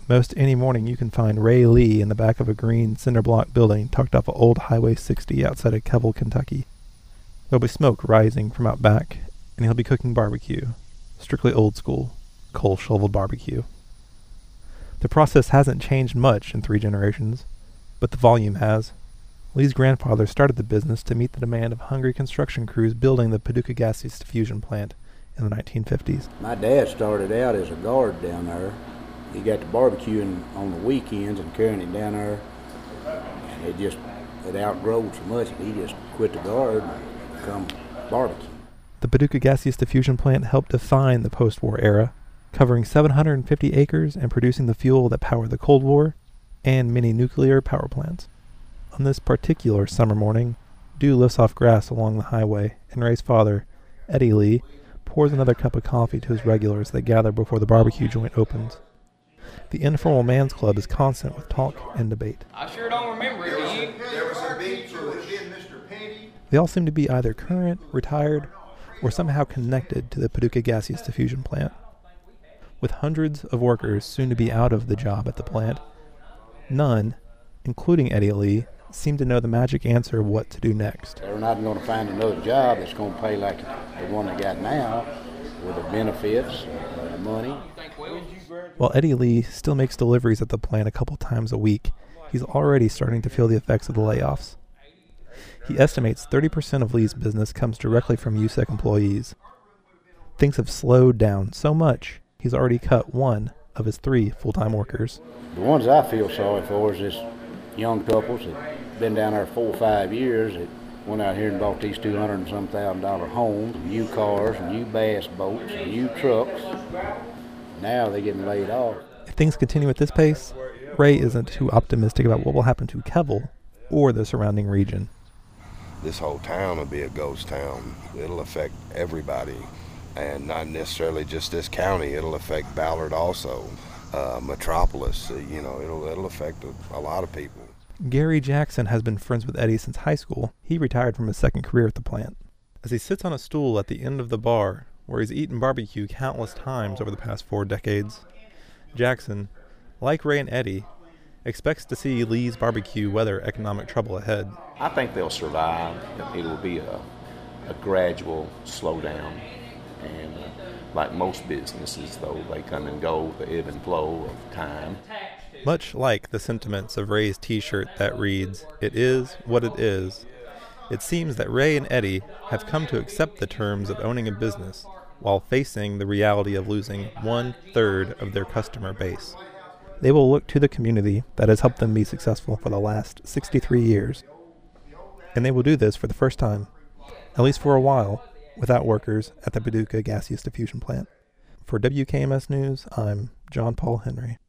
Most any morning you can find Ray Lee in the back of a green cinder block building tucked off of Old Highway 60 outside of Kevel, Kentucky. There'll be smoke rising from out back, and he'll be cooking barbecue. Strictly old school, coal-shoveled barbecue. The process hasn't changed much in 3 generations, but the volume has. Lee's grandfather started the business to meet the demand of hungry construction crews building the Paducah Gaseous Diffusion Plant in the 1950s. My dad started out as a guard down there. He got to barbecuing on the weekends and carrying it down there, and it outgrowed so much that he just quit the guard and become barbecue. The Paducah Gaseous Diffusion Plant helped define the post-war era, covering 750 acres and producing the fuel that powered the Cold War and many nuclear power plants. On this particular summer morning, dew lifts off grass along the highway, and Ray's father, Eddie Lee, pours another cup of coffee to his regulars that gather before the barbecue joint opens. The informal man's club is constant with talk and debate. I sure don't remember it, do you? There was some big choice. Mr. Petty. They all seem to be either current, retired, or somehow connected to the Paducah Gaseous Diffusion Plant. With hundreds of workers soon to be out of the job at the plant, none, including Eddie Lee, seem to know the magic answer of what to do next. They're not going to find another job that's going to pay like the one they got now with the benefits and the money. While Eddie Lee still makes deliveries at the plant a couple times a week, he's already starting to feel the effects of the layoffs. He estimates 30% of Lee's business comes directly from USEC employees. Things have slowed down so much, he's already cut 1 of his 3 full-time workers. The ones I feel sorry for is this young couples that been down there 4 or 5 years that went out here and bought these $200 and some $1,000 homes, new cars, new bass boats, new trucks. Now they're getting laid off. If things continue at this pace, Ray isn't too optimistic about what will happen to Kevel or the surrounding region. This whole town will be a ghost town. It'll affect everybody, and not necessarily just this county. It'll affect Ballard also, Metropolis. It'll affect a lot of people. Gary Jackson has been friends with Eddie since high school. He retired from his second career at the plant. As he sits on a stool at the end of the bar, where he's eaten barbecue countless times over the past 4 decades, Jackson, like Ray and Eddie, expects to see Lee's barbecue weather economic trouble ahead. I think they'll survive. It will be a gradual slowdown. And like most businesses, though, they come and go, the ebb and flow of time. Much like the sentiments of Ray's t-shirt that reads, "It is what it is," it seems that Ray and Eddie have come to accept the terms of owning a business while facing the reality of losing 1/3 of their customer base. They will look to the community that has helped them be successful for the last 63 years. And they will do this for the first time, at least for a while, without workers at the Paducah Gaseous Diffusion Plant. For WKMS News, I'm John Paul Henry.